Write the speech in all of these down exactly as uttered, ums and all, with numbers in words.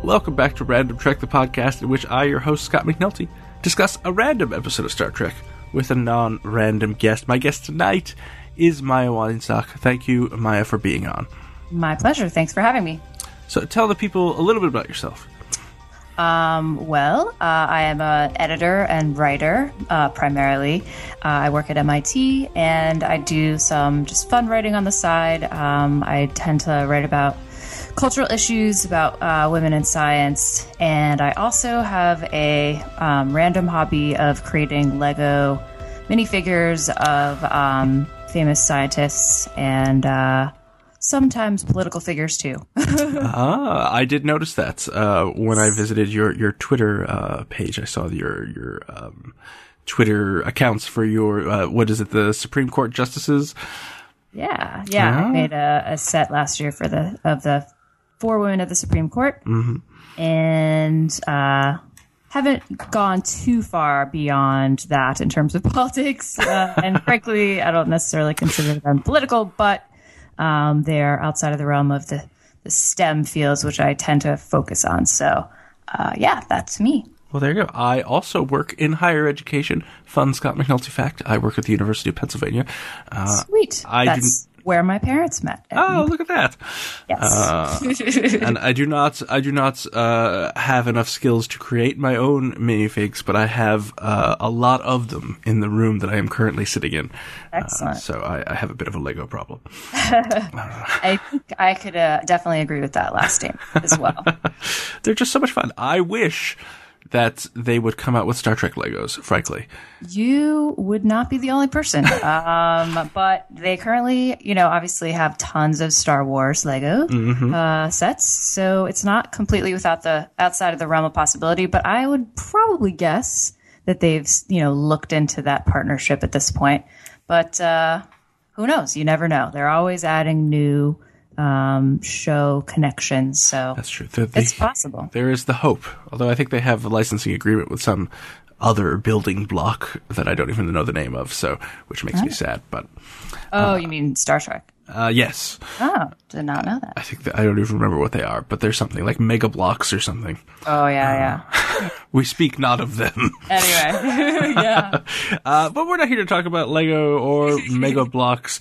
Welcome back to Random Trek, the podcast in which I, your host, Scott McNulty, discuss a random episode of Star Trek with a non-random guest. My guest tonight is Maya Weinstock. Thank you, Maya, for being on. My pleasure. Thanks for having me. So tell the people a little bit about yourself. Um, well, uh, I am an editor and writer, uh, primarily. Uh, I work at M I T, and I do some just fun writing on the side. Um, I tend to write about cultural issues, about uh, women in science, and I also have a um, random hobby of creating Lego minifigures of um, famous scientists and uh, sometimes political figures too. ah, I did notice that uh, when I visited your your Twitter uh, page. I saw your your um, Twitter accounts for your uh, what is it, the Supreme Court justices? Yeah, yeah. Ah. I made a, a set last year for the of the four women of the Supreme Court, mm-hmm. and uh, haven't gone too far beyond that in terms of politics. Uh, and frankly, I don't necessarily consider them political, but um, they're outside of the realm of the, the STEM fields, which I tend to focus on. So, uh, yeah, that's me. Well, there you go. I also work in higher education. Fun Scott McNulty fact. I work at the University of Pennsylvania. Uh, Sweet. I That's do... where my parents met. Oh, look at that. Yes. Uh, and I do not, I do not uh, have enough skills to create my own minifigs, but I have uh, a lot of them in the room that I am currently sitting in. Excellent. Uh, so I, I have a bit of a Lego problem. I think I could uh, definitely agree with that last statement as well. They're just so much fun. I wish that they would come out with Star Trek Legos, frankly. You would not be the only person. Um, but they currently, you know, obviously have tons of Star Wars Lego Mm-hmm. uh, sets. So it's not completely without the outside of the realm of possibility. But I would probably guess that they've, you know, looked into that partnership at this point. But uh, who knows? You never know. They're always adding new Um, show connections, so that's true. The, the, it's possible. There is the hope, although I think they have a licensing agreement with some other building block that I don't even know the name of, so which makes oh. me sad. But oh, uh, you mean Star Trek? Uh, yes. Oh, did not know that. I think that, I don't even remember what they are, but there's something like Mega Blocks or something. Oh yeah, uh, yeah. We speak not of them. Anyway, yeah. Uh, but we're not here to talk about Lego or Mega Blocks.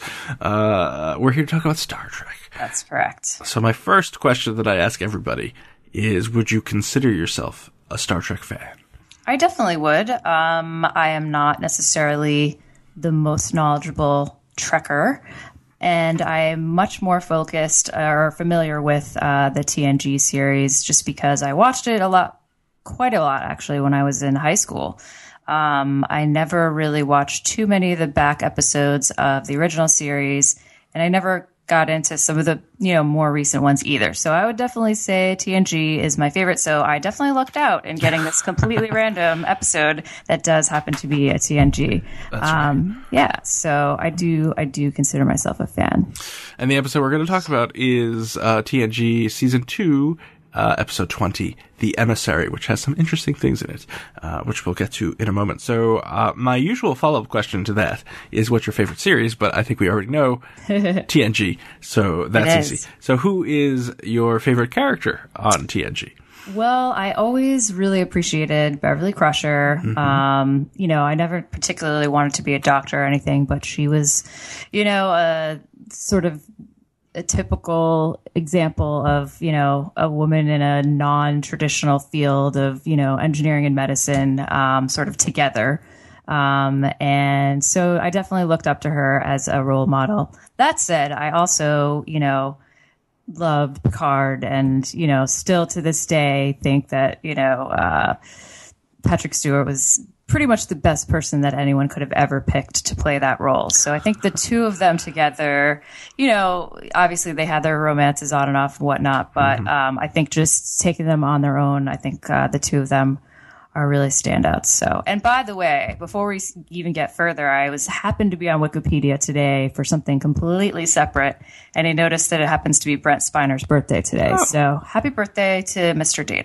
Uh, we're here to talk about Star Trek. That's correct. So my first question that I ask everybody is, would you consider yourself a Star Trek fan? I definitely would. Um, I am not necessarily the most knowledgeable Trekker, and I am much more focused or familiar with uh, the T N G series just because I watched it a lot, quite a lot actually, when I was in high school. Um, I never really watched too many of the back episodes of the original series, and I never got into some of the, you know, more recent ones either. So I would definitely say T N G is my favorite. So I definitely lucked out in getting this completely random episode that does happen to be a T N G. That's um, right. Yeah. So I do, I do consider myself a fan. And the episode we're going to talk about is uh, T N G season two, Uh, episode twenty, The Emissary, which has some interesting things in it, uh, which we'll get to in a moment. So, uh, my usual follow-up question to that is, what's your favorite series? But I think we already know T N G, so that's easy. So who is your favorite character on T N G? Well, I always really appreciated Beverly Crusher. Mm-hmm. Um, you know, I never particularly wanted to be a doctor or anything, but she was, you know, a sort of a typical example of, you know, a woman in a non-traditional field of, you know, engineering and medicine, um, sort of together. Um, and so I definitely looked up to her as a role model. That said, I also, you know, loved Picard and, you know, still to this day think that, you know, uh, Patrick Stewart was pretty much the best person that anyone could have ever picked to play that role. So I think the two of them together, you know, obviously they had their romances on and off and whatnot, but mm-hmm. um, I think just taking them on their own, I think uh, the two of them are really standouts. So, and by the way, before we even get further, I was happened to be on Wikipedia today for something completely separate, and I noticed that it happens to be Brent Spiner's birthday today. Oh. So happy birthday to Mister Data.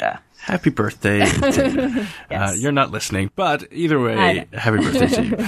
Happy birthday, Data. Yes. Uh, you're not listening, but either way, happy birthday to you.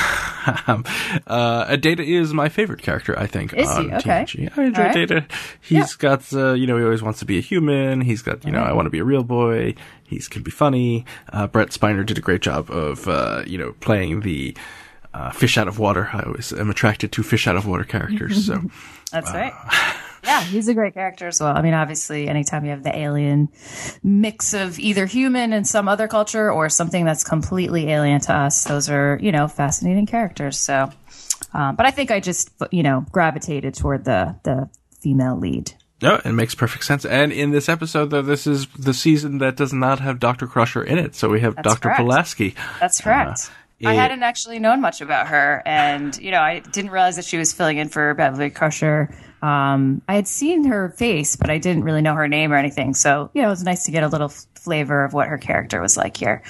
um, uh, Data is my favorite character, I think, is on he? Okay. T N G. I enjoy right. Data. He's yeah. got, uh, you know, he always wants to be a human. He's got, you know, I want to be a real boy. He can be funny. Uh, Brett Spiner did a great job of, uh, you know, playing the uh, fish out of water. I always am attracted to fish out of water characters. So that's uh, right. Yeah, he's a great character as well. I mean, obviously, anytime you have the alien mix of either human and some other culture or something that's completely alien to us, those are, you know, fascinating characters. So, um, but I think I just, you know, gravitated toward the the female lead. No, it makes perfect sense. And in this episode, though, this is the season that does not have Doctor Crusher in it. So we have That's Doctor correct. Pulaski. That's correct. Uh, I it, hadn't actually known much about her. And, you know, I didn't realize that she was filling in for Beverly Crusher. Um, I had seen her face, but I didn't really know her name or anything. So, you know, it was nice to get a little f- flavor of what her character was like here.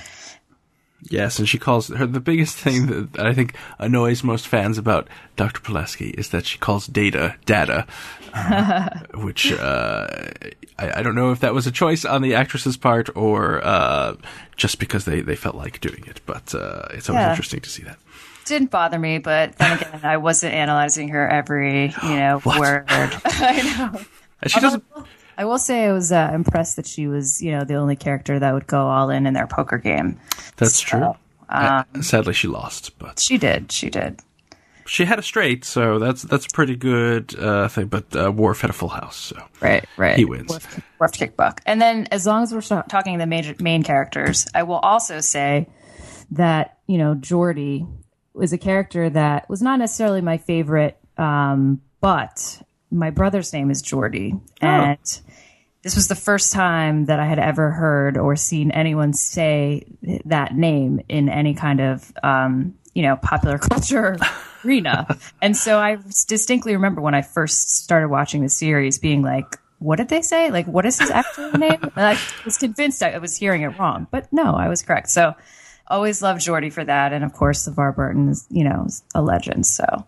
Yes, and she calls her, the biggest thing that I think annoys most fans about Doctor Pulaski is that she calls Data Data, uh, which uh, I, I don't know if that was a choice on the actress's part or uh, just because they, they felt like doing it, but uh, it's always Yeah. interesting to see that. Didn't bother me, but then again, I wasn't analyzing her every, you know, What? word. I know. And she doesn't. I will say I was uh, impressed that she was, you know, the only character that would go all in in their poker game. That's So, true. Um, Uh, sadly, she lost, but she did. She did. she had a straight, so that's that's a pretty good uh, thing. But uh, Worf had a full house, so Right, right. he wins. Worth, worth kick buck. And then, as long as we're so- talking the major main characters, I will also say that, you know, Geordi was a character that was not necessarily my favorite, um, but my brother's name is Geordi, and this was the first time that I had ever heard or seen anyone say that name in any kind of, um, you know, popular culture arena. And so I distinctly remember when I first started watching the series being like, what did they say? Like, what is his actual name? And I was convinced I was hearing it wrong, but no, I was correct. So always loved Geordi for that. And of course, LeVar Burton is, you know, a legend. So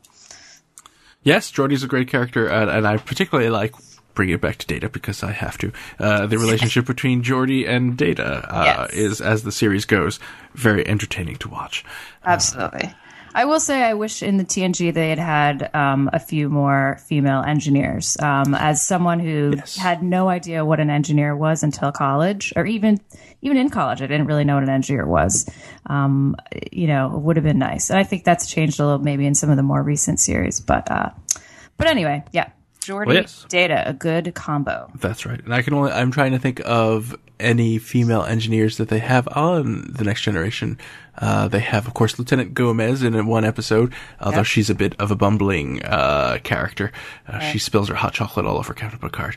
Yes, Geordi's a great character, and, and I particularly like bringing it back to Data because I have to. Uh, the relationship between Geordi and Data uh, Yes. is, as the series goes, very entertaining to watch. absolutely. I will say I wish in the T N G they had had um, a few more female engineers. Um, as someone who Yes. had no idea what an engineer was until college, or even even in college, I didn't really know what an engineer was. Um, you know, it would have been nice. And I think that's changed a little maybe in some of the more recent series. But uh, but anyway, yeah. Geordi, Well, yes. Data, a good combo. That's right. And I can only, I'm trying to think of any female engineers that they have on The Next Generation. Uh, they have, of course, Lieutenant Gomez in one episode, although Yep. she's a bit of a bumbling, uh, character. Uh, She spills her hot chocolate all over Captain Picard.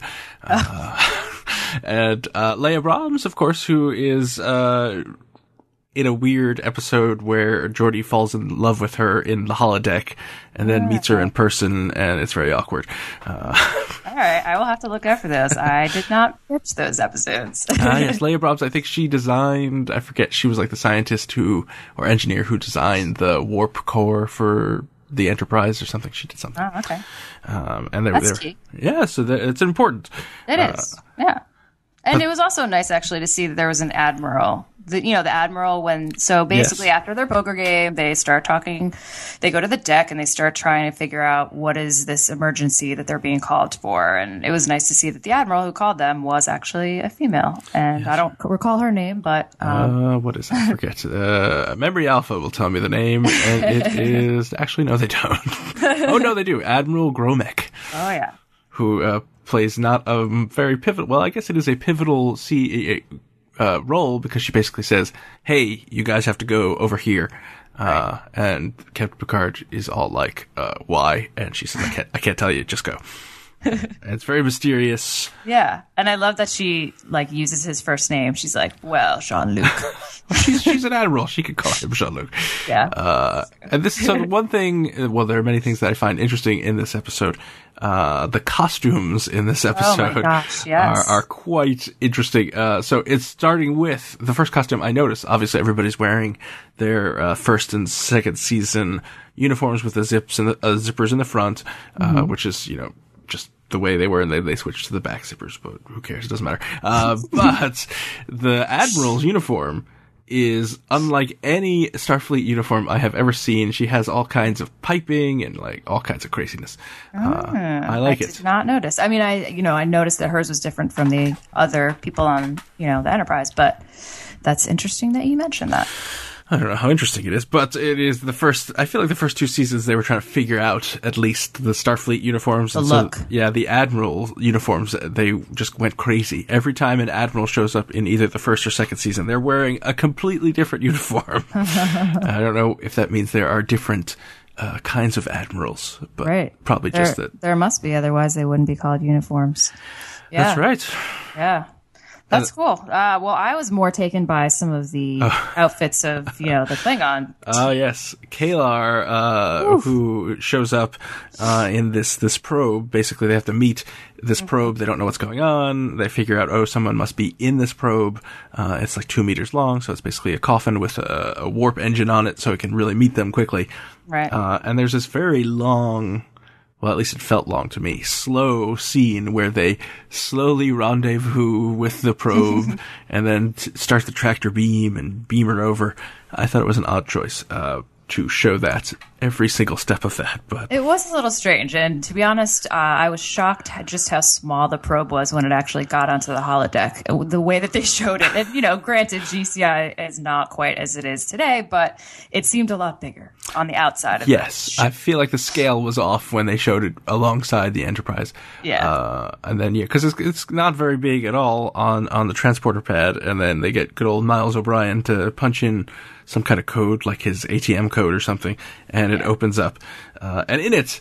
Uh, and, uh, Leia Brahms, of course, who is, uh, in a weird episode where Geordi falls in love with her in the holodeck and then meets her in person, and it's very awkward. Uh, All right, I will have to look out for those. I did not watch those episodes. Ah, yes, Leia Brahms. I think she designed, I forget, she was like the scientist who, or engineer who designed the warp core for the Enterprise or something. She did something. Oh, okay. Um, and they That's were, key. yeah, so that, it's important. It Uh, is, yeah. And it was also nice, actually, to see that there was an admiral. The, you know, the admiral, when, so basically Yes. after their poker game, they start talking, they go to the deck and they start trying to figure out what is this emergency that they're being called for. And it was nice to see that the admiral who called them was actually a female. And I don't recall her name, but, um, Uh, what is it? I forget. uh, Memory Alpha will tell me the name, and it is, actually, no, they don't. Oh, no, they do. Admiral Gromek, oh, yeah. who, uh, plays not a very pivotal, well, I guess it is a pivotal C, uh, role because she basically says, hey, you guys have to go over here. Uh, and Captain Picard is all like, uh, why? And she says, I can't, I can't tell you, just go. And it's very mysterious. Yeah. And I love that she, like, uses his first name. She's like, well, Jean-Luc. She's, she's an admiral. She could call him Jean-Luc. Yeah. Uh, and this is so the one thing, well, there are many things that I find interesting in this episode. Uh, the costumes in this episode gosh, yes. are, are quite interesting. Uh, so it's starting with the first costume I noticed. Obviously, everybody's wearing their, uh, first and second season uniforms with the zips and the uh, zippers in the front, uh, which is, you know, just the way they were, and they, they switched to the back zippers, but who cares? It doesn't matter. Uh, but the Admiral's uniform is unlike any Starfleet uniform I have ever seen. She has all kinds of piping and like all kinds of craziness. Uh, Mm, I like I it. did not notice. I mean, I you know I noticed that hers was different from the other people on you know the Enterprise, but that's interesting that you mentioned that. I don't know how interesting it is, but it is the first, I feel like the first two seasons they were trying to figure out at least the Starfleet uniforms. The and look. So, yeah, the Admiral uniforms, they just went crazy. Every time an Admiral shows up in either the first or second season, they're wearing a completely different uniform. I don't know if that means there are different uh, kinds of Admirals, but Right. probably There, just that. there must be, otherwise they wouldn't be called uniforms. Yeah. That's right. Yeah. That's cool. Uh, well, I was more taken by some of the outfits of, you know, the Klingon. Oh, yes. Kalar, uh, who shows up uh, in this, this probe. Basically, they have to meet this probe. They don't know what's going on. They figure out, oh, someone must be in this probe. Uh, it's like two meters long, so it's basically a coffin with a, a warp engine on it, so it can really meet them quickly. Right. Uh, and there's this very long... well, at least it felt long to me, slow scene where they slowly rendezvous with the probe and then t- start the tractor beam and beam her over. I thought it was an odd choice uh, to show that, every single step of that. But It was a little strange, and to be honest, uh, I was shocked at just how small the probe was when it actually got onto the holodeck. The way that they showed it, and, you know, granted, G C I is not quite as it is today, but it seemed a lot bigger on the outside of yes, the I feel like the scale was off when they showed it alongside the Enterprise. Yeah. Uh, and then, yeah, because it's, it's not very big at all on, on the transporter pad, and then they get good old Miles O'Brien to punch in some kind of code, like his A T M code or something, and it opens up. Uh, and in it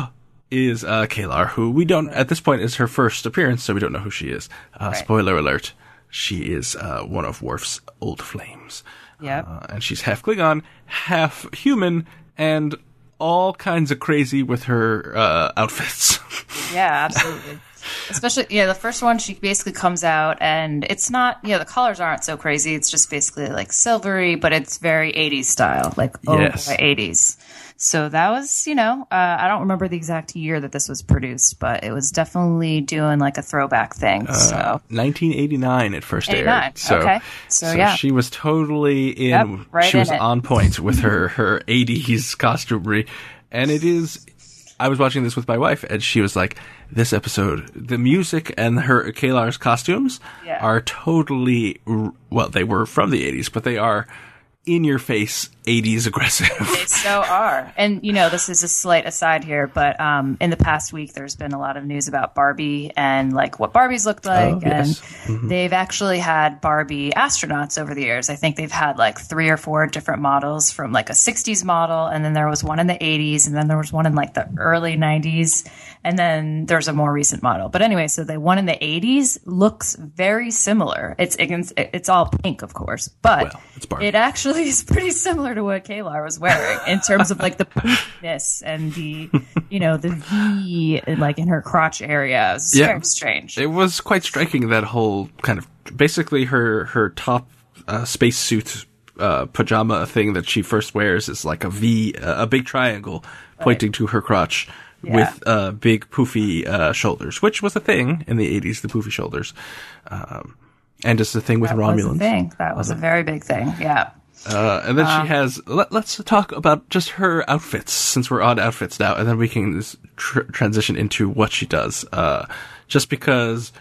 is uh, Kalar, who we don't, at this point, is her first appearance, so we don't know who she is. Uh, Right. Spoiler alert, she is uh, one of Worf's old flames. Yep. Uh, and she's half Klingon, half human, and all kinds of crazy with her uh, outfits. Yeah, absolutely. Especially, yeah, the first one, she basically comes out, and it's not, you know, the colors aren't so crazy. It's just basically like silvery, but it's very eighties style, like oh Yes. boy, eighties. So that was, you know, uh, I don't remember the exact year that this was produced, but it was definitely doing like a throwback thing. So Uh, nineteen eighty-nine it first eighty-nine, aired. So, okay. So, yeah. she was totally in. Yep, right she was in it. on point with her her eighties costumery, and it is. I was watching this with my wife, and she was like, "This episode, the music and her Kalar's costumes Yeah. are totally r- well. They were from the eighties, but they are in your face eighties aggressive." They so are. And, you know, this is a slight aside here, but um, in the past week, there's been a lot of news about Barbie and, like, what Barbies looked like. Oh, yes. And they've actually had Barbie astronauts over the years. I think they've had, like, three or four different models from, like, a sixties model, and then there was one in the eighties, and then there was one in, like, the early nineties, and then there's a more recent model. But anyway, so the one in the eighties looks very similar. It's it's, it's all pink, of course, but Well, it's Barbie. it actually is pretty similar to what Kalar was wearing in terms of like the poofiness and the, you know, the V like in her crotch area. It was Yeah. very strange. It was quite striking, that whole kind of basically her her top uh, spacesuit uh, pajama thing that she first wears is like a V, uh, a big triangle pointing to her crotch. Yeah. With uh, big poofy uh, shoulders, which was a thing in the eighties, the poofy shoulders, um, and it's the thing with That was a Romulans. thing. That was a very big thing. Yeah. Uh, and then she has. Let, let's talk about just her outfits, since we're on outfits now, and then we can just tr- transition into what she does. Uh, just because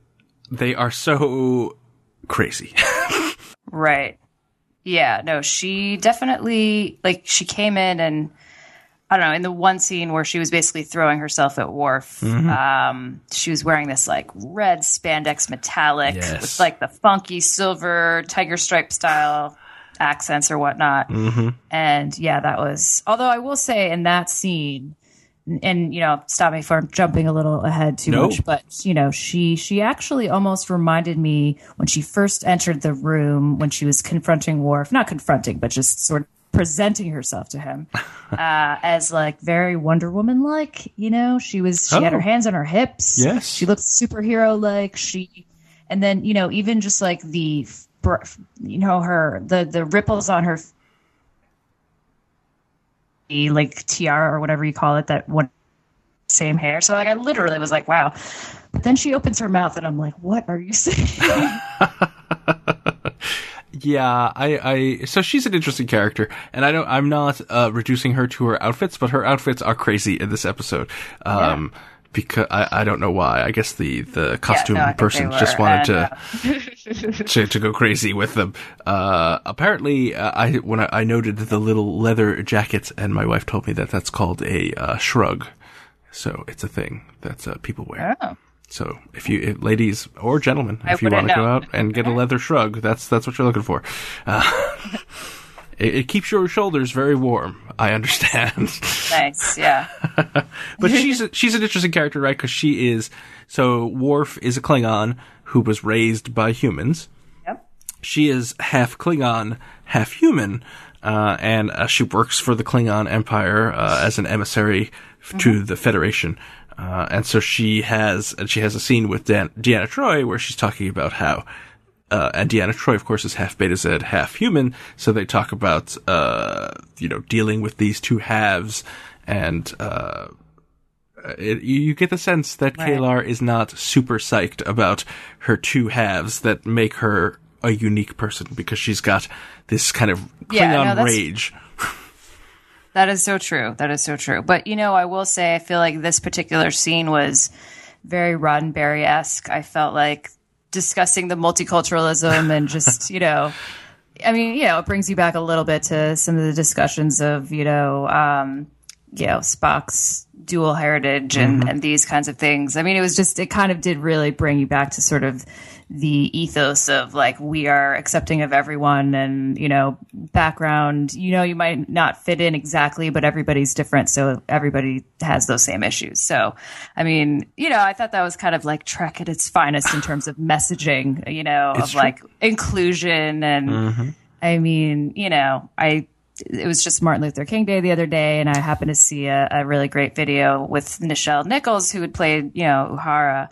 they are so crazy. Right. Yeah. No, she definitely, like, she came in and, I don't know, in the one scene where she was basically throwing herself at Worf, Mm-hmm. um, she was wearing this, like, red spandex metallic Yes. with, like, the funky silver tiger stripe style accents or whatnot. Mm-hmm. And, yeah, that was... Although I will say in that scene, and, you know, stop me from jumping a little ahead too No. much, but, you know, she she actually almost reminded me when she first entered the room, when she was confronting Worf, not confronting, but just sort of presenting herself to him uh, as like very Wonder Woman like, you know, she was she had Oh. her hands on her hips. Yes. She looked superhero like. She and then, you know, even just like the br- you know, her the the ripples on her like tiara or whatever you call it, that one same hair. So like I literally was like, wow. But then she opens her mouth and I'm like, what are you saying? Yeah, I, I, so she's an interesting character, and I don't, I'm not, uh, reducing her to her outfits, but her outfits are crazy in this episode. Um, yeah. Because I, I don't know why. I guess the, the costume yeah, no, person just wanted to, to, to go crazy with them. Uh, apparently, uh, I, when I, I noted the little leather jackets, and my wife told me that that's called a, uh, shrug. So it's a thing that, uh, people wear. Oh. So if you, if ladies or gentlemen, if you want to go out and get a leather shrug, that's that's what you're looking for. Uh, it, it keeps your shoulders very warm. I understand. Nice, yeah. But she's a, she's an interesting character, right? Because she is so Worf is a Klingon who was raised by humans. Yep. She is half Klingon, half human, uh, and uh, she works for the Klingon Empire uh, as an emissary mm-hmm. to the Federation. Uh, and so she has, and she has a scene with Dan, Deanna Troi where she's talking about how, uh, and Deanna Troi, of course, is half Beta Z, half human. So they talk about, uh, you know, dealing with these two halves. And, uh, it, you get the sense that right. K'Ehleyr is not super psyched about her two halves that make her a unique person because she's got this kind of Klingon yeah, no, rage. That is so true. That is so true. But, you know, I will say I feel like this particular scene was very Roddenberry-esque. I felt like discussing the multiculturalism and just, you know, I mean, you know, it brings you back a little bit to some of the discussions of, you know, um, you know, Spock's dual heritage and, mm-hmm. and these kinds of things. I mean, it was just, it kind of did really bring you back to sort of the ethos of like, we are accepting of everyone and, you know, background, you know, you might not fit in exactly, but everybody's different. So everybody has those same issues. So, I mean, you know, I thought that was kind of like Trek at its finest in terms of messaging, you know, it's of true. Like inclusion. And mm-hmm. I mean, you know, I, it was just Martin Luther King Day the other day, and I happened to see a, a really great video with Nichelle Nichols, who had played, you know, Uhura.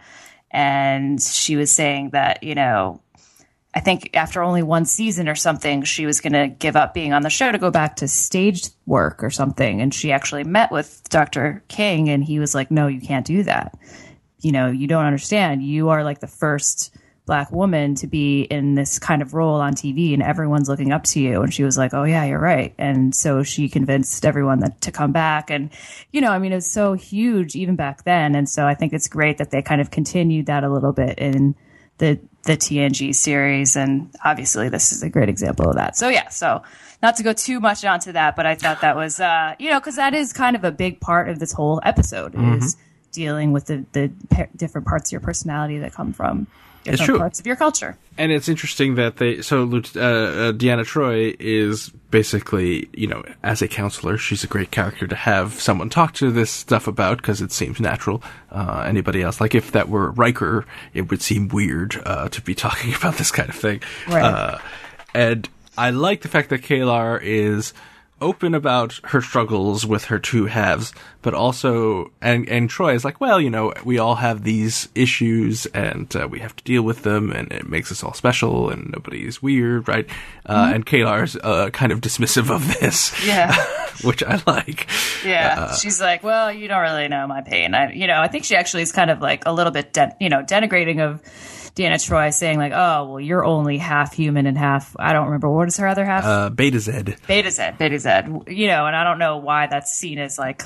And she was saying that, you know, I think after only one season or something, she was going to give up being on the show to go back to stage work or something. And she actually met with Doctor King, and he was like, no, you can't do that. You know, you don't understand. You are like the first Black woman to be in this kind of role on T V, and everyone's looking up to you. And she was like, oh yeah, you're right. And so she convinced everyone that to come back. And, you know, I mean, it was so huge even back then. And so I think it's great that they kind of continued that a little bit in the, the T N G series. And obviously this is a great example of that. So yeah, so not to go too much onto that, but I thought that was, uh, you know, cause that is kind of a big part of this whole episode mm-hmm. is dealing with the, the pe- different parts of your personality that come from it's true. Parts of your culture. And it's interesting that they, so uh, uh, Deanna Troi is basically, you know, as a counselor, she's a great character to have someone talk to this stuff about because it seems natural. Uh, anybody else, like if that were Riker, it would seem weird uh, to be talking about this kind of thing. Right. Uh, and I like the fact that K'Ehleyr is open about her struggles with her two halves, but also, and, and Troi is like, well, you know, we all have these issues and uh, we have to deal with them and it makes us all special and nobody's weird, right? Uh, mm-hmm. And K'Ehlyr's uh, kind of dismissive of this. Yeah. Which I like. Yeah. Uh, She's like, well, you don't really know my pain. I, you know, I think she actually is kind of like a little bit, de- you know, denigrating of Deanna Troi, saying like, oh, well, you're only half human and half, I don't remember, what is her other half? Uh, Beta Z. Beta Z, Beta Z. You know, and I don't know why that's seen as like,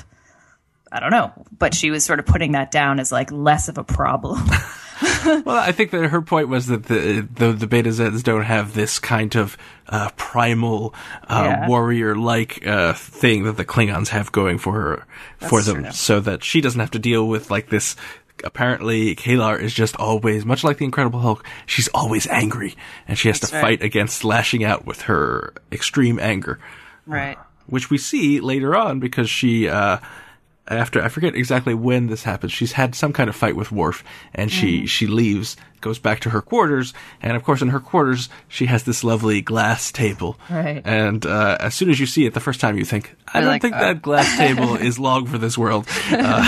I don't know, but she was sort of putting that down as like less of a problem. Well, I think that her point was that the the, the Beta Zs don't have this kind of uh, primal uh, yeah. warrior-like uh, thing that the Klingons have going for her, for them, true. So that she doesn't have to deal with like this. Apparently, K'Ehleyr is just always, much like the Incredible Hulk, she's always angry, and she has That's to right. fight against lashing out with her extreme anger. Right. Uh, which we see later on because she, uh, after, I forget exactly when this happens, she's had some kind of fight with Worf, and she, mm. she leaves, goes back to her quarters, and of course in her quarters, she has this lovely glass table. Right. And, uh, as soon as you see it the first time, you think, I You're don't like, think uh, that glass table is long for this world. Uh,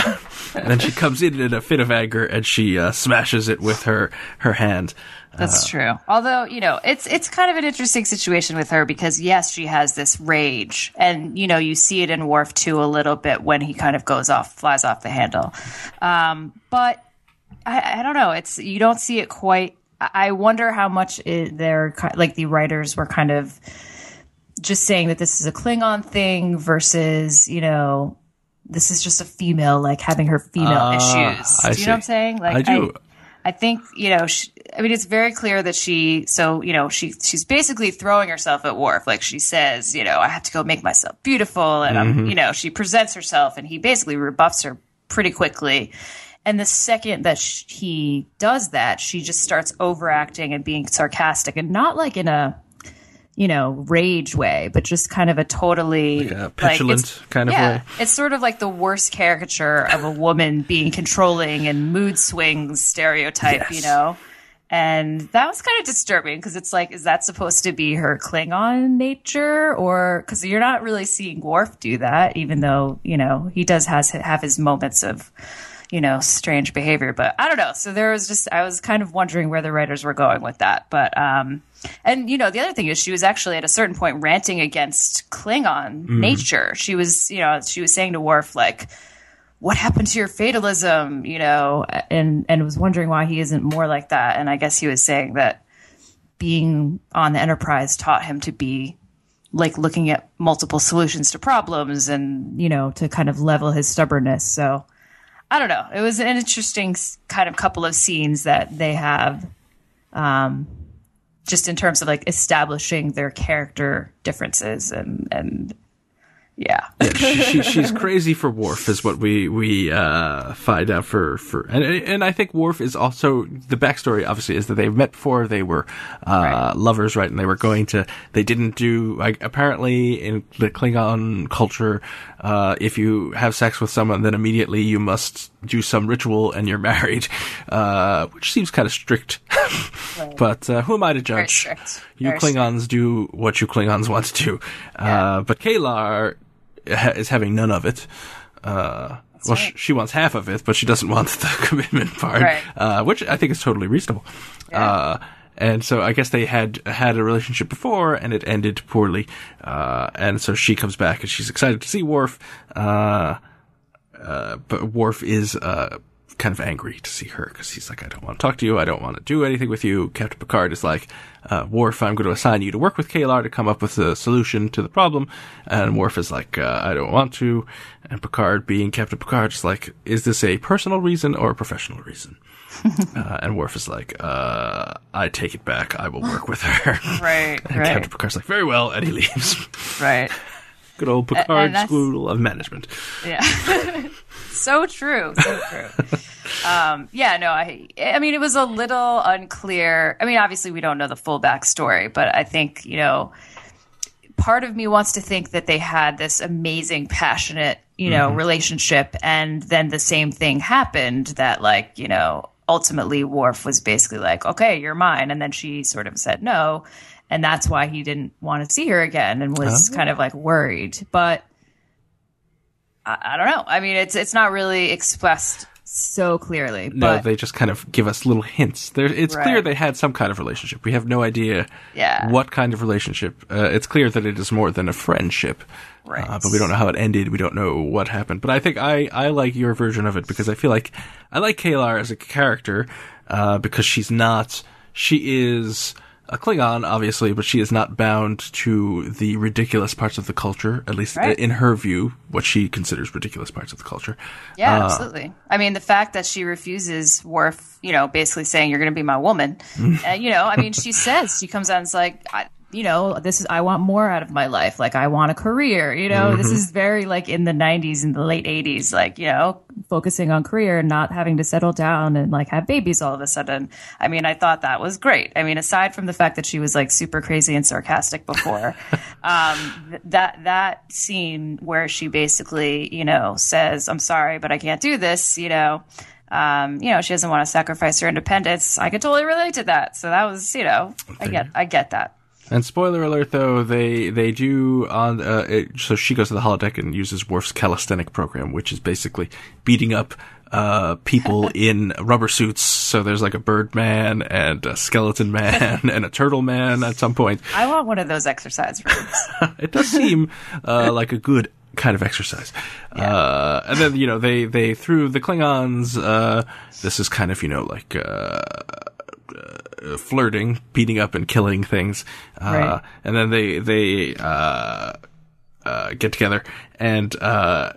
And then she comes in in a fit of anger and she uh, smashes it with her her hand. That's uh, true. Although, you know, it's it's kind of an interesting situation with her because, yes, she has this rage. And, you know, you see it in Worf, too, a little bit when he kind of goes off, flies off the handle. Um, but I, I don't know. It's you don't see it quite. I wonder how much it, they're like the writers were kind of just saying that this is a Klingon thing versus, you know, this is just a female, like having her female uh, issues. Do I you see. know what I'm saying? Like, I do. I, I think, you know, she, I mean, it's very clear that she, so, you know, she, she's basically throwing herself at Worf. Like she says, you know, I have to go make myself beautiful. And mm-hmm. I'm, you know, she presents herself and he basically rebuffs her pretty quickly. And the second that sh- he does that, she just starts overacting and being sarcastic and not like in a, you know, rage way, but just kind of a totally like a petulant like kind of yeah, way. It's sort of like the worst caricature of a woman being controlling and mood swings stereotype, yes. you know? And that was kind of disturbing because it's like, is that supposed to be her Klingon nature? Or because you're not really seeing Worf do that, even though, you know, he does has have his moments of, you know, strange behavior. But I don't know. So there was just, I was kind of wondering where the writers were going with that. But, um, and, you know, the other thing is she was actually at a certain point ranting against Klingon mm. nature. She was, you know, she was saying to Worf, like, what happened to your fatalism, you know, and, and was wondering why he isn't more like that. And I guess he was saying that being on the Enterprise taught him to be like looking at multiple solutions to problems and, you know, to kind of level his stubbornness. So I don't know. It was an interesting kind of couple of scenes that they have, um, just in terms of like establishing their character differences and, and yeah. yeah she, she's crazy for Worf is what we, we, uh, find out for, for, and, and I think Worf is also, the backstory obviously is that they've met before, they were, uh, right. lovers, right? And they were going to, they didn't do, like, apparently in the Klingon culture, uh, if you have sex with someone, then immediately you must do some ritual and you're married, uh, which seems kind of strict. Right. But, uh, who am I to judge? Very strict. You Very Klingons strict. do what you Klingons want to do. Yeah. Uh, but K'Ehleyr ha- is having none of it. Uh, well, right. sh- she wants half of it, but she doesn't want the commitment part, right. uh, which I think is totally reasonable. Yeah. Uh, and so I guess they had had a relationship before and it ended poorly. Uh, and so she comes back and she's excited to see Worf. Uh, uh, but Worf is, uh, kind of angry to see her because he's like, I don't want to talk to you. I don't want to do anything with you. Captain Picard is like, uh, Worf, I'm going to assign you to work with K'Ehleyr to come up with a solution to the problem. And Worf is like, uh, I don't want to. And Picard, being Captain Picard, is like, is this a personal reason or a professional reason? uh, and Worf is like, uh, I take it back. I will work with her. Right, and right. Captain Picard's like, very well. And he leaves. Right. Good old Picard School of Management. Yeah. So true. So true. um, yeah, no, I, I mean, it was a little unclear. I mean, obviously we don't know the full backstory, but I think, you know, part of me wants to think that they had this amazing, passionate, you know, mm-hmm. relationship. And then the same thing happened that, like, you know, ultimately Worf was basically like, okay, you're mine. And then she sort of said no. And that's why he didn't want to see her again and was oh. kind of like worried. But I, I don't know. I mean, it's it's not really expressed so clearly. No, but, they just kind of give us little hints. There, it's right. clear they had some kind of relationship. We have no idea yeah. what kind of relationship. Uh, it's clear that it is more than a friendship. Right. Uh, but we don't know how it ended. We don't know what happened. But I think I, I like your version of it because I feel like I like K'Ehleyr as a character uh, because she's not. She is a Klingon, obviously, but she is not bound to the ridiculous parts of the culture, at least right. in her view, what she considers ridiculous parts of the culture. Yeah, uh, absolutely. I mean, the fact that she refuses Worf, you know, basically saying, you're going to be my woman, uh, you know, I mean, she says, she comes out and is like, I, you know, this is, I want more out of my life. Like, I want a career, you know, mm-hmm. this is very like in the nineties and the late eighties, like, you know, focusing on career and not having to settle down and like have babies all of a sudden. I mean, I thought that was great. I mean, aside from the fact that she was like super crazy and sarcastic before, um, th- that, that scene where she basically, you know, says, I'm sorry, but I can't do this, you know, um, you know, she doesn't want to sacrifice her independence. I could totally relate to that. So that was, you know, I get, I get that. And spoiler alert, though, they they do on uh, it, so she goes to the holodeck and uses Worf's calisthenic program, which is basically beating up uh people in rubber suits. So there's like a bird man and a skeleton man and a turtle man at some point. I want one of those exercise rooms. It does seem uh like a good kind of exercise. Yeah. Uh and then, you know, they they through the Klingons, uh this is kind of, you know, like uh Uh, flirting, beating up and killing things. Uh, right. And then they, they, uh, uh, get together and, uh,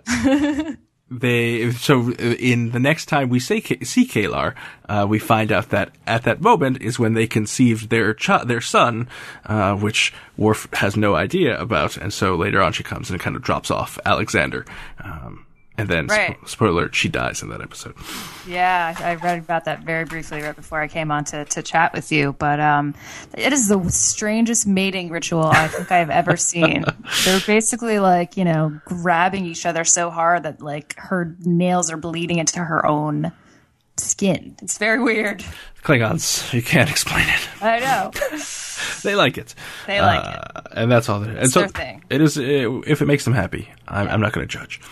they, so in the next time we say, see Kalar, uh, we find out that at that moment is when they conceived their ch- their son, uh, which Worf has no idea about. And so later on she comes and kind of drops off Alexander. Um, And then, right. spo- spoiler alert, she dies in that episode. Yeah, I, I read about that very briefly right before I came on to, to chat with you. But um, it is the strangest mating ritual I think I've ever seen. They're basically like, you know, grabbing each other so hard that like her nails are bleeding into her own skin. It's very weird. Klingons, you can't explain it. I know. They like it. They like uh, it. And that's all. And It's so their thing. It is, it, if it makes them happy, I'm, I'm not going to judge.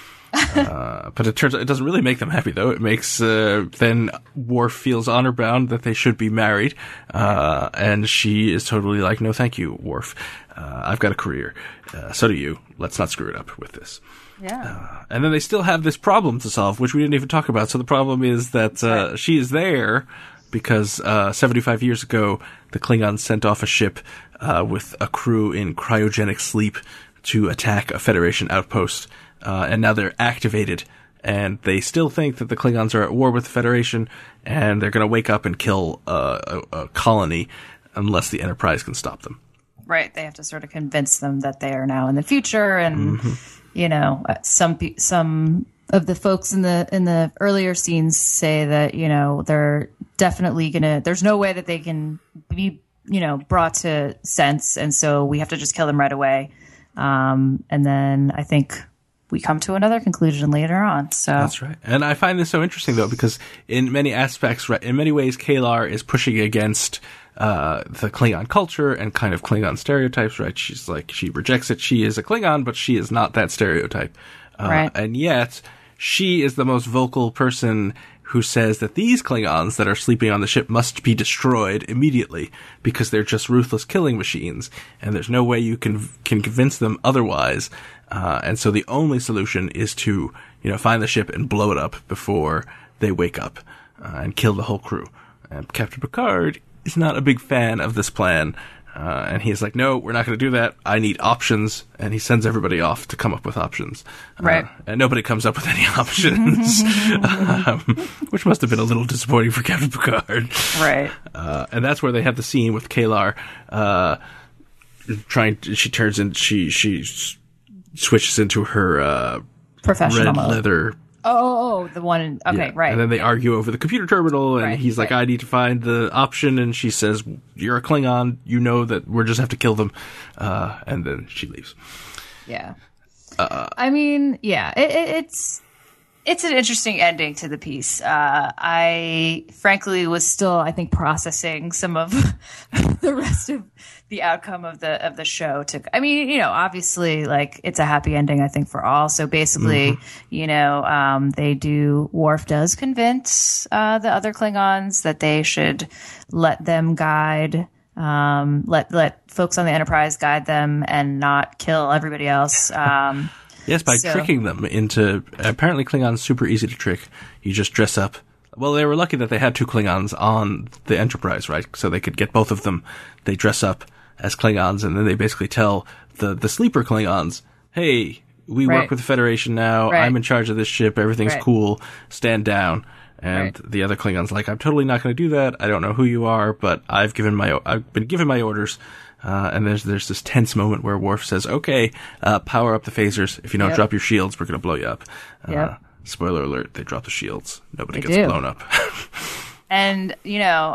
uh, but it turns out it doesn't really make them happy, though. It makes, uh, then Worf feels honor bound that they should be married. Uh, and she is totally like, no, thank you, Worf. Uh, I've got a career. Uh, so do you. Let's not screw it up with this. Yeah. Uh, and then they still have this problem to solve, which we didn't even talk about. So the problem is that, uh, right. she is there because, uh, seventy-five years ago, the Klingons sent off a ship, uh, with a crew in cryogenic sleep to attack a Federation outpost. Uh, and now they're activated, and they still think that the Klingons are at war with the Federation, and they're going to wake up and kill uh, a, a colony unless the Enterprise can stop them. Right. They have to sort of convince them that they are now in the future, and mm-hmm. you know, some pe- some of the folks in the in the earlier scenes say that you know they're definitely gonna. There's no way that they can be you know brought to sense, and so we have to just kill them right away. Um, and then I think we come to another conclusion later on. So that's right. And I find this so interesting, though, because in many aspects, right, in many ways, Kalar is pushing against uh the Klingon culture and kind of Klingon stereotypes, right? She's like, she rejects it. She is a Klingon, but she is not that stereotype. Uh, right. And yet, she is the most vocal person who says that these Klingons that are sleeping on the ship must be destroyed immediately because they're just ruthless killing machines, and there's no way you can can convince them otherwise. Uh, and so the only solution is to, you know, find the ship and blow it up before they wake up uh, and kill the whole crew. And Captain Picard is not a big fan of this plan. Uh, and he's like, no, we're not going to do that. I need options. And he sends everybody off to come up with options. Right. Uh, and nobody comes up with any options, um, which must have been a little disappointing for Captain Picard. Right. Uh, and that's where they have the scene with Kalar, uh, trying to, she turns in, she, she switches into her, uh, professional red mode. leather. Oh, oh, oh, the one. In, okay, Yeah. right. And then they argue over the computer terminal, and Right, he's like, right. I need to find the option, and she says, you're a Klingon, you know that we just have to kill them, uh, and then she leaves. Yeah. Uh, I mean, yeah, it, it, it's it's an interesting ending to the piece. Uh, I frankly was still, I think, processing some of the rest of the outcome of the of the show. To, I mean, you know, obviously, like it's a happy ending, I think, for all. So basically, mm-hmm. you know, um, they do. Worf does convince uh, the other Klingons that they should let them guide. Um, let let folks on the Enterprise guide them and not kill everybody else. Um, yes, by so, tricking them into, apparently Klingons super easy to trick. You just dress up. Well, they were lucky that they had two Klingons on the Enterprise, right? So they could get both of them. They dress up as Klingons, and then they basically tell the, the sleeper Klingons, hey, we right. work with the Federation now. Right. I'm in charge of this ship. Everything's right. cool. Stand down. And right. the other Klingon's like, I'm totally not going to do that. I don't know who you are, but I've given my, I've been given my orders. Uh, and there's, there's this tense moment where Worf says, okay, uh, power up the phasers. If you don't yep. drop your shields, we're going to blow you up. Uh, yep. Spoiler alert, they drop the shields. Nobody they gets do. blown up. And, you know,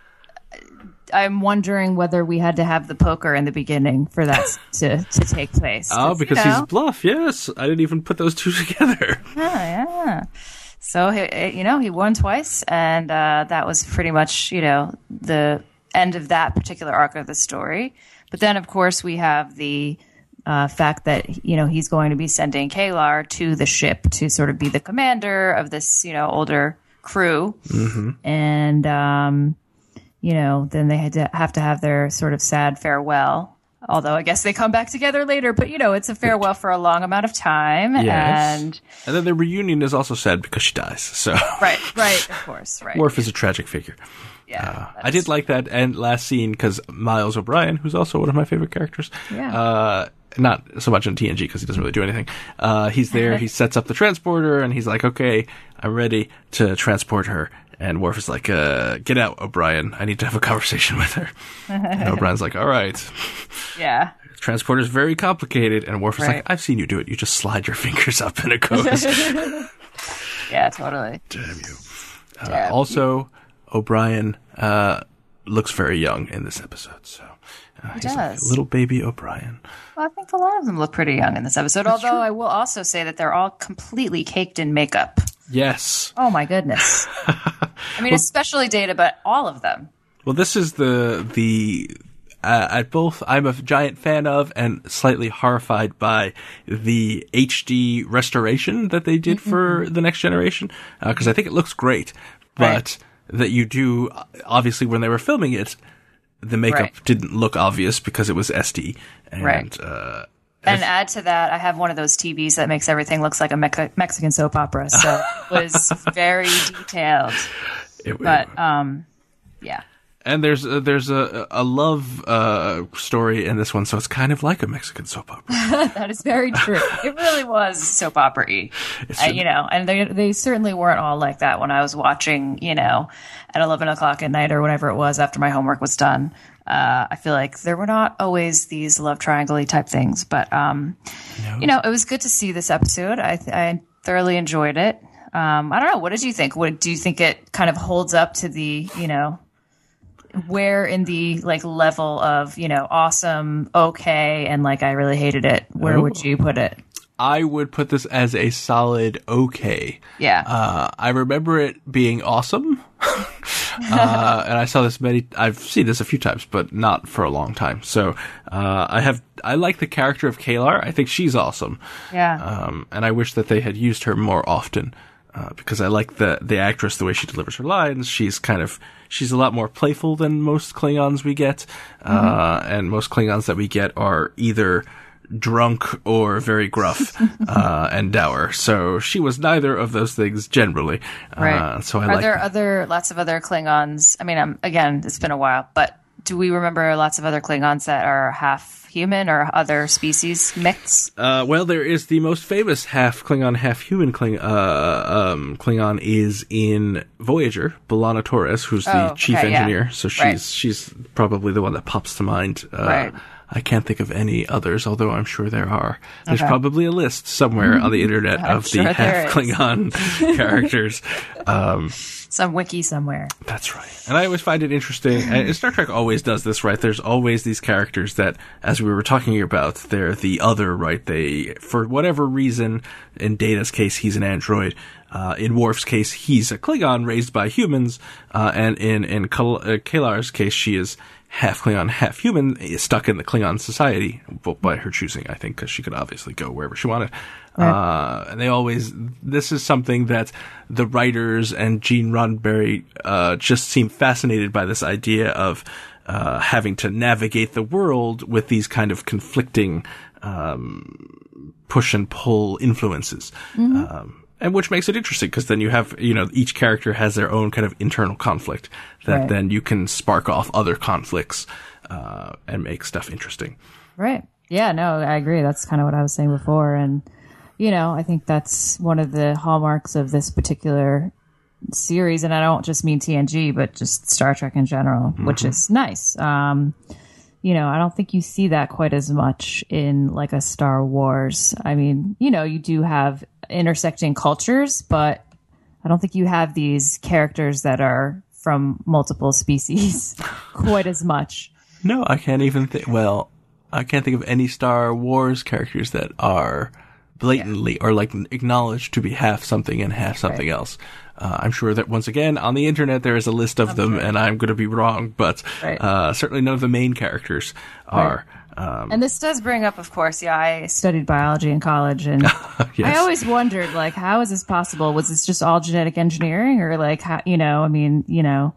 I'm wondering whether we had to have the poker in the beginning for that to, to take place. Oh, because you know, he's bluff. Yes. I didn't even put those two together. Yeah, yeah. So, he, you know, he won twice, and uh, that was pretty much, you know, the end of that particular arc of the story. But then, of course, we have the uh, fact that, you know, he's going to be sending Kalar to the ship to sort of be the commander of this, you know, older crew. Mm-hmm. And, um, you know, then they had to have to have their sort of sad farewell. Although I guess they come back together later, but you know, it's a farewell for a long amount of time. Yes. And and then the reunion is also sad because she dies. So right, right, of course, right. Worf is a tragic figure. Yeah, uh, I did like that and last scene because Miles O'Brien, who's also one of my favorite characters, yeah. uh, not so much in T N G because he doesn't really do anything. Uh, he's there, he sets up the transporter, and he's like, "Okay, I'm ready to transport her." And Worf is like, uh, "Get out, O'Brien. I need to have a conversation with her." And O'Brien's like, "All right." Yeah. Transporter's very complicated, and Worf is right. like, "I've seen you do it. You just slide your fingers up and it goes." Yeah, totally. Damn you. Uh, Damn also, O'Brien uh, looks very young in this episode. So uh, he he's does. Like little baby O'Brien. Well, I think a lot of them look pretty young in this episode, That's although true. I will also say that they're all completely caked in makeup. Yes. Oh, my goodness. I mean, well, especially Data, but all of them. Well, this is the the uh, at both I'm a giant fan of and slightly horrified by the H D restoration that they did mm-hmm. for the Next Generation, because uh, I think it looks great, but right. that you do obviously when they were filming it, the makeup right. didn't look obvious because it was S D, and right. uh, and add to that, I have one of those T Vs that makes everything looks like a Me- Mexican soap opera, so it was very detailed. It, but it, um, yeah. And there's a, there's a a love uh, story in this one, so it's kind of like a Mexican soap opera. That is very true. It really was soap opera-y, uh, you know. And they they certainly weren't all like that when I was watching, you know, at eleven o'clock at night or whatever it was after my homework was done. Uh, I feel like there were not always these love triangle-y type things, but um, no. you know, it was good to see this episode. I th- I thoroughly enjoyed it. Um, I don't know. What did you think? What do you think it kind of holds up to the, you know? Where in the like level of, you know, awesome, okay, and like I really hated it, where oh. would you put it? I would put this as a solid okay. Yeah. Uh, I remember it being awesome. uh, and I saw this many, I've seen this a few times, but not for a long time. So, uh, I have, I like the character of Kalar. I think she's awesome. Yeah. Um, and I wish that they had used her more often. Uh, because I like the the actress, the way she delivers her lines. She's kind of, she's a lot more playful than most Klingons we get. Mm-hmm. Uh, and most Klingons that we get are either drunk or very gruff, uh, and dour. So she was neither of those things generally. Right. Uh, so I are like there that. other, lots of other Klingons? I mean, um, again, it's been a while, but do we remember lots of other Klingons that are half human or other species mix? Uh, well, there is the most famous half Klingon, half human Kling, uh, um, Klingon is in Voyager, B'Elanna Torres, who's the oh, chief okay, engineer. yeah. So she's right. she's probably the one that pops to mind. Uh, right. I can't think of any others, although I'm sure there are. There's okay. probably a list somewhere on the internet I'm of sure the half Klingon characters. Um, Some wiki somewhere. That's right. And I always find it interesting, and Star Trek always does this, right? There's always these characters that, as we were talking about, they're the other, right? They, for whatever reason, in Data's case, he's an android. Uh, in Worf's case, he's a Klingon raised by humans. Uh, and in, in Kal- uh, Kalar's case, she is half Klingon, half human, stuck in the Klingon society, by her choosing, I think, because she could obviously go wherever she wanted. Right. Uh, and they always, this is something that the writers and Gene Roddenberry, uh, just seem fascinated by, this idea of, uh, having to navigate the world with these kind of conflicting, um, push and pull influences. Mm-hmm. Um, and which makes it interesting, because then you have, you know, each character has their own kind of internal conflict that right. then you can spark off other conflicts, uh, and make stuff interesting. Right. Yeah, no, I agree. That's kind of what I was saying before. And, you know, I think that's one of the hallmarks of this particular series. And I don't just mean T N G, but just Star Trek in general, mm-hmm. which is nice. Um, you know, I don't think you see that quite as much in like a Star Wars. I mean, you know, you do have intersecting cultures, but I don't think you have these characters that are from multiple species quite as much. No, I can't even think, well, I can't think of any Star Wars characters that are blatantly yeah. or like acknowledged to be half something and half something right. else. Uh, I'm sure that once again on the internet there is a list of I'm them, sure. and I'm going to be wrong, but right. uh, certainly none of the main characters are. Right. Um, and this does bring up, of course, yeah, I studied biology in college, and yes. I always wondered, like, how is this possible? Was this just all genetic engineering, or like, how, you know, I mean, you know.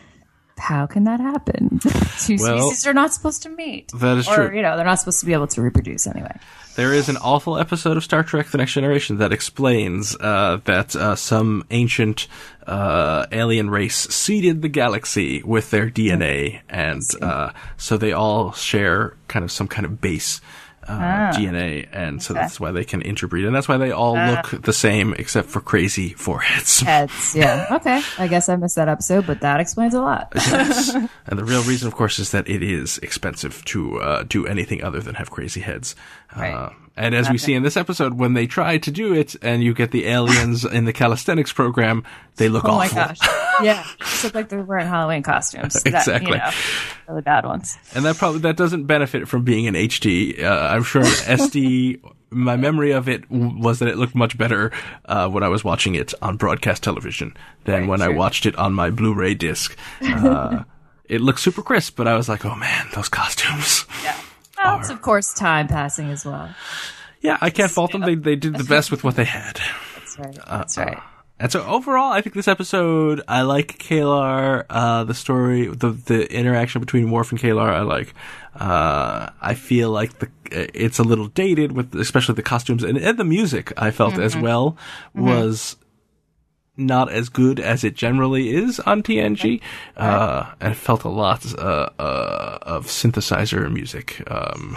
How can that happen? Two well, species are not supposed to meet. That is or, true. Or, you know, they're not supposed to be able to reproduce anyway. There is an awful episode of Star Trek The Next Generation that explains uh, that uh, some ancient uh, alien race seeded the galaxy with their D N A, and uh, so they all share kind of some kind of base Uh, ah, D N A, and so okay. that's why they can interbreed, and that's why they all uh, look the same except for crazy foreheads. Heads, yeah. Okay, I guess I missed that episode, but that explains a lot. Yes. And the real reason, of course, is that it is expensive to uh, do anything other than have crazy heads. Right. Uh, and as okay. we see in this episode, when they try to do it, and you get the aliens in the calisthenics program, they look oh awful. Oh my gosh. Yeah, just look like they're wearing Halloween costumes. Exactly. That, you know, really bad ones. And that probably that doesn't benefit from being in H D. Uh, I'm sure S D. My memory of it was that it looked much better uh, when I was watching it on broadcast television than Very when true. I watched it on my Blu-ray disc. Uh, it looked super crisp, but I was like, "Oh man, those costumes." Yeah. Well, it's of course time passing as well. Yeah, I can't fault them. They they did the best with what they had. That's right. That's uh, right. Uh, And so overall, I think this episode, I like Kalar, uh, the story, the, the interaction between Worf and Kalar, I like. Uh, I feel like the, it's a little dated with, especially the costumes and, and the music, I felt mm-hmm. as well, mm-hmm. was not as good as it generally is on T N G. Okay. Uh, and it felt a lot, uh, uh, of synthesizer music. Um,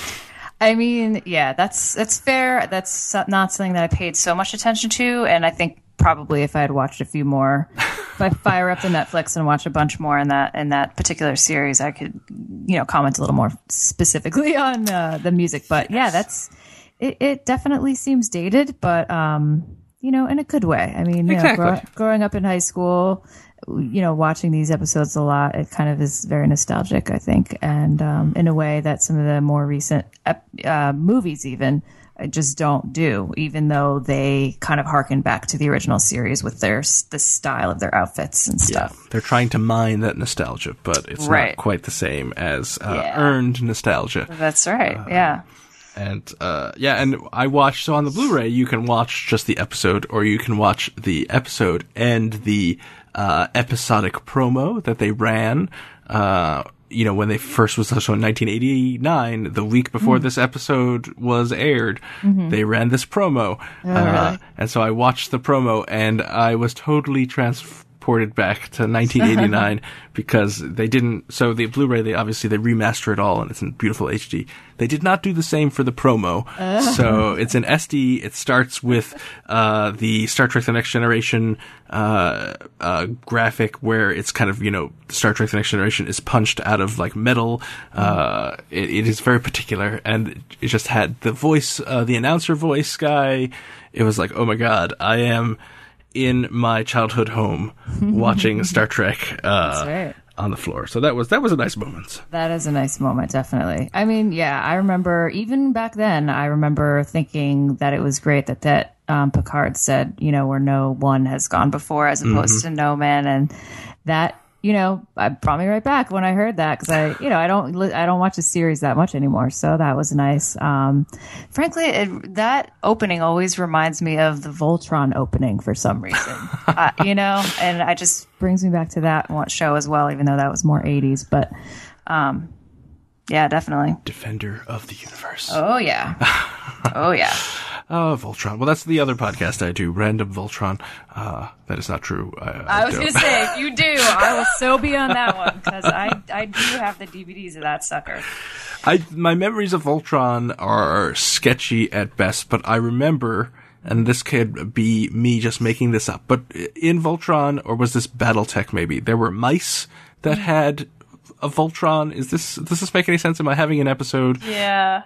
I mean, yeah, that's, that's fair. That's not something that I paid so much attention to. And I think, probably if I had watched a few more, if I fire up the Netflix and watch a bunch more in that in that particular series, I could, you know, comment a little more specifically on uh, the music. But yeah, that's it, it. Definitely seems dated, but um, you know, in a good way. I mean, you exactly. know, grow, growing up in high school, you know, watching these episodes a lot, it kind of is very nostalgic, I think, and um, in a way that some of the more recent uh, movies even. Just don't do, even though they kind of harken back to the original series with their the style of their outfits and stuff. Yeah, they're trying to mine that nostalgia, but it's right. not quite the same as uh, yeah. earned nostalgia. That's right. Uh, yeah. And uh, yeah, and I watched, so on the Blu-ray, you can watch just the episode, or you can watch the episode and the uh, episodic promo that they ran. Uh, you know, when they first was also in nineteen eighty-nine, the week before mm. this episode was aired, mm-hmm. they ran this promo. Oh, uh, really? And so I watched the promo and I was totally transported back to nineteen eighty-nine because they didn't, so the Blu-ray, they obviously, they remaster it all and it's in beautiful H D. They did not do the same for the promo. Uh. So it's in S D. It starts with, uh, the Star Trek The Next Generation, uh, uh, graphic where it's kind of, you know, Star Trek The Next Generation is punched out of like metal. Uh, it, it is very particular and it just had the voice, uh, the announcer voice guy. It was like, oh my God, I am in my childhood home watching Star Trek, uh, That's right. on the floor. So that was, that was a nice moment. That is a nice moment, definitely. I mean, yeah, I remember even back then, I remember thinking that it was great that, that, um, Picard said, you know, where no one has gone before as opposed mm-hmm. to no man. And that, you know, I brought me right back when I heard that because I, you know, I don't, li- I don't watch the series that much anymore. So that was nice. Um, frankly, it, that opening always reminds me of the Voltron opening for some reason, uh, you know, and it just brings me back to that show as well, even though that was more eighties. But, um, yeah, definitely. Defender of the Universe. Oh, yeah. Oh, yeah. Oh, Voltron. Well, that's the other podcast I do, Random Voltron. Uh, that is not true. I, I, I was going to say, if you do, I will so be on that one, because I, I do have the D V Ds of that sucker. I My memories of Voltron are sketchy at best, but I remember, and this could be me just making this up, but in Voltron, or was this Battletech maybe, there were mice that had a Voltron. Is this, does this make any sense? Am I having an episode? Yeah.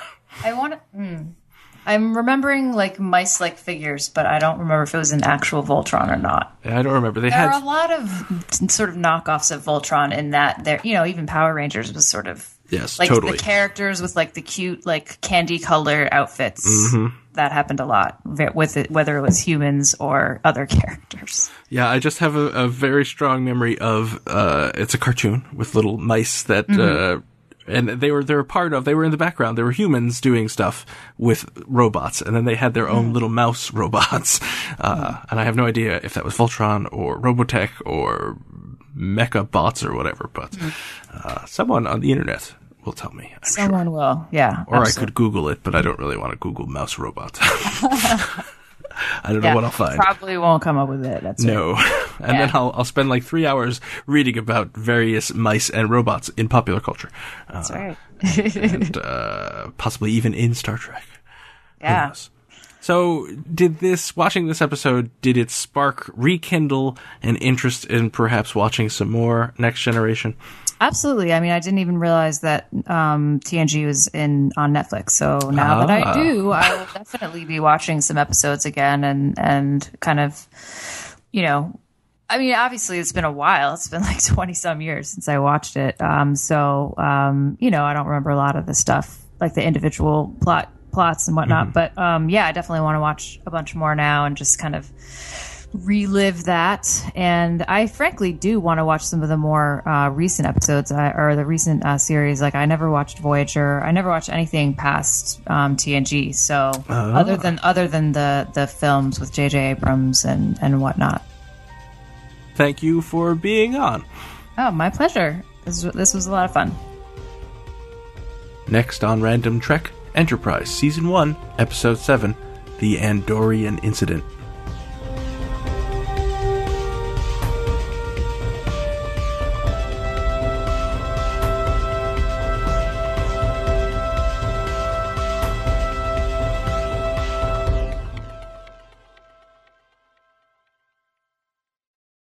I want to... Mm. I'm remembering like mice-like figures, but I don't remember if it was an actual Voltron or not. I don't remember. They there had are a lot of sort of knockoffs of Voltron in that there, you know, even Power Rangers was sort of Yes, like totally. the characters with like the cute like candy colored outfits. Mm-hmm. That happened a lot with it, whether it was humans or other characters. Yeah, I just have a, a very strong memory of uh, it's a cartoon with little mice that, Mm-hmm. uh, and they were they were part of. They were in the background. They were humans doing stuff with robots, and then they had their own mm. little mouse robots. Uh, mm. And I have no idea if that was Voltron or Robotech or Mecha Bots or whatever. But mm. uh, someone on the internet will tell me. I'm Someone sure. will, yeah. Or absolutely. I could Google it, but I don't really want to Google mouse robots. I don't yeah, know what I'll find. Probably won't come up with it. That's no. right. And yeah. then I'll I'll spend like three hours reading about various mice and robots in popular culture. That's uh, right. and uh, possibly even in Star Trek. Yeah. So, did this watching this episode did it spark rekindle an interest in perhaps watching some more Next Generation? Absolutely. I mean, I didn't even realize that um, T N G was in on Netflix. So now ah. that I do, I will definitely be watching some episodes again and and kind of, you know, I mean, obviously it's been a while. It's been like twenty some years since I watched it. Um, so um, you know, I don't remember a lot of the stuff, like the individual plot plots and whatnot. Mm-hmm. But um, yeah, I definitely want to watch a bunch more now and just kind of relive that. And I frankly do want to watch some of the more uh, recent episodes uh, or the recent uh, series. Like I never watched Voyager. I never watched anything past um, T N G. So oh. other than other than the the films with J J Abrams and and whatnot. Thank you for being on. Oh, my pleasure. This this was a lot of fun. Next on Random Trek, Enterprise Season one, Episode seven, The Andorian Incident.